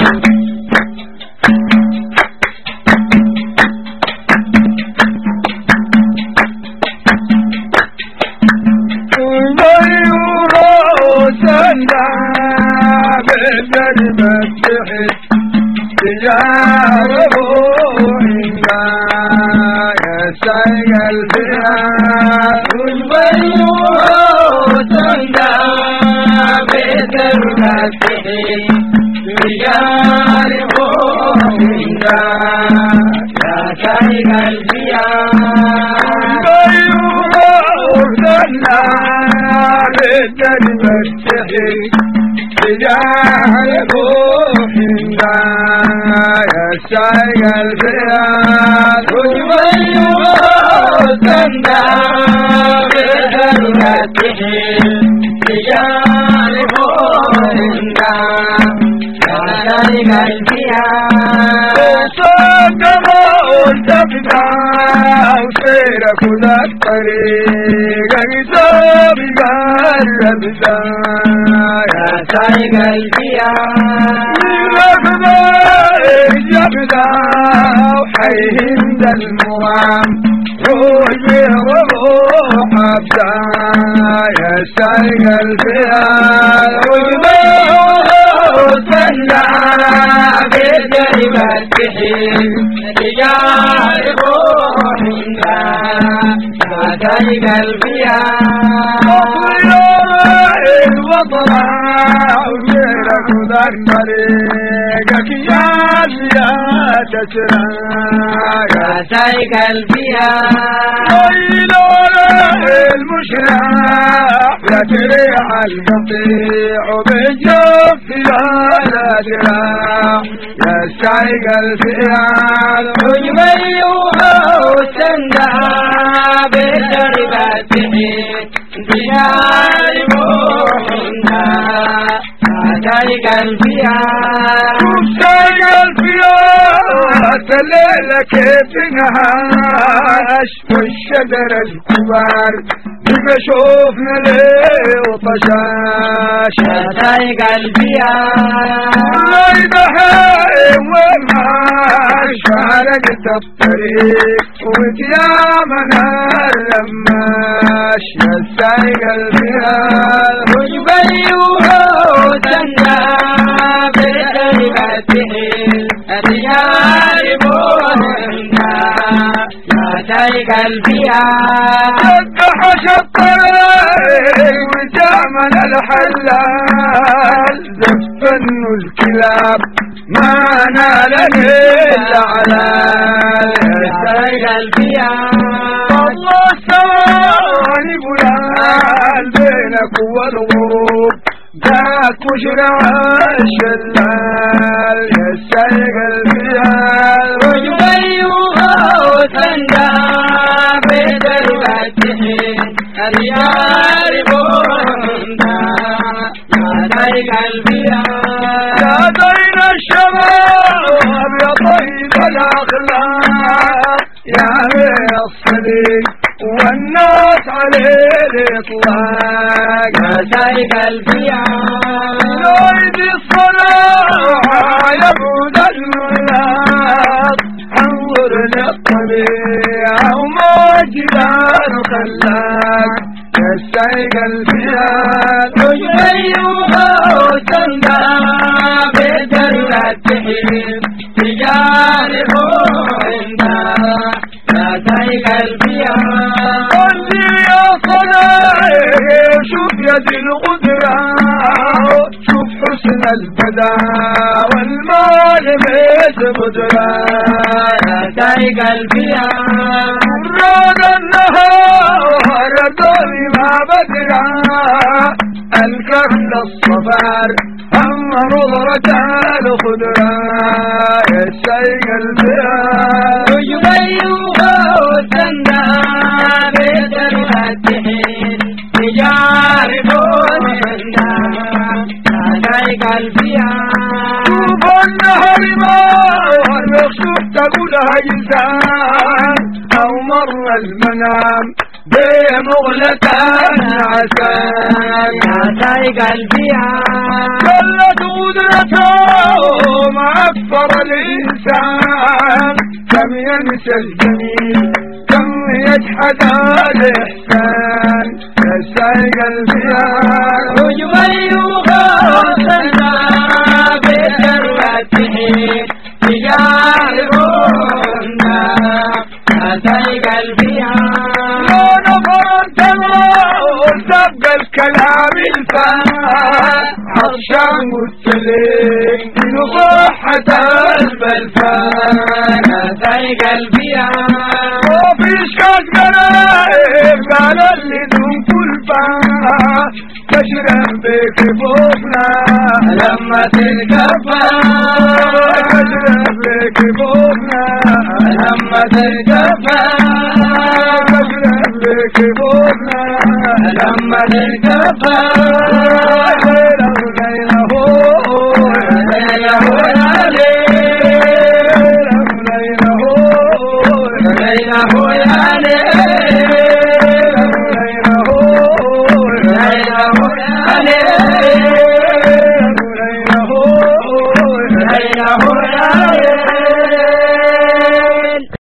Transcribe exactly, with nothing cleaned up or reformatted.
والشجر الكبار بشوفنا ليه وطشاش شاي قلبي يا بهايم وماش فارقت الطريق ويا منار لماش يا شاي قلبي يا وجبي وسنا بقلبته الرجال بوهنا شاي قلبي يا فتح الطريق وجامل الحلال زفن الكلاب ما نال الا على شاي قلبي يا الله ثاني بلال بينك والغروب ذاك مشرع الشلال يا شاي قلبي يا وجبي وسنا بدربته الرجال بوهنا شاي قلبي يا بين الشباب يا طيب الاخلاق يا الصديق والناس عليه الاطلاق يا شاي قلبي يا نريد الصلاة يا بود الملاك انظر للطبيعة وما جدار خلاك يا شاي قلبي يا وجبي وسنا بدربته رجال بوهنا شاي قلبي يا قلبي يا صلاة شوف يد القدرة شوف حسن البدا والمال بيت قدرة شاي قلبي يا راد النهار دوري ما بدرا الكحل الصفار أما نظرة الخضرة يا شاي قلبي وجبي وسنا بدربته رجال بوهنا شاي قلبي يا شوف النهر مار مخشوف تقولها إنسان أو مر المنام بمغلة عسان يا شاي قلبي يا قلت قدرته ما نظر الإنسان كم ينسى الجميل كم يجحد الإحسان يسعي قلبي وجبيوها وصلنا بثروته تجاربنا يسعي قلبي لو نظرت سبق الكلام الفان عطشان متلين بنصحة البلفان يسعي قلبي وفي شكاك قرائب قال اللي دون كل فان تشرب بك فوقنا لما تلقفا تشرب بك فوقنا لما تلقفا تشرب بك فوقنا لما تلقفا